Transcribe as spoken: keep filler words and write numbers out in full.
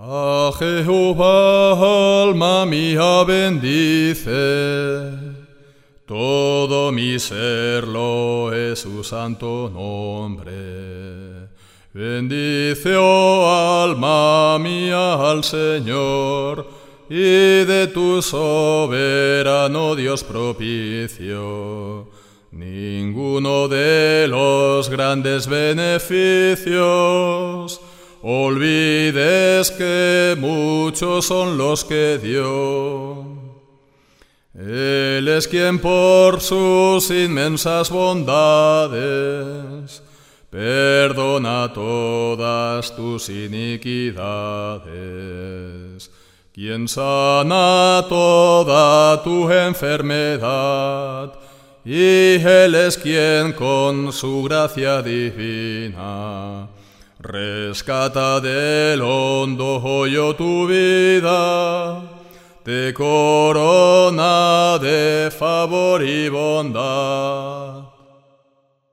A Jehová, alma mía, bendice. Todo mi ser lo es su santo nombre. Bendice, oh alma mía, al Señor, y de tu soberano Dios propicio. Ninguno de los grandes beneficios olvides, que muchos son los que dio. Él es quien por sus inmensas bondades perdona todas tus iniquidades, quien sana toda tu enfermedad, y Él es quien con su gracia divina rescata del hondo hoyo tu vida, te corona de favor y bondad.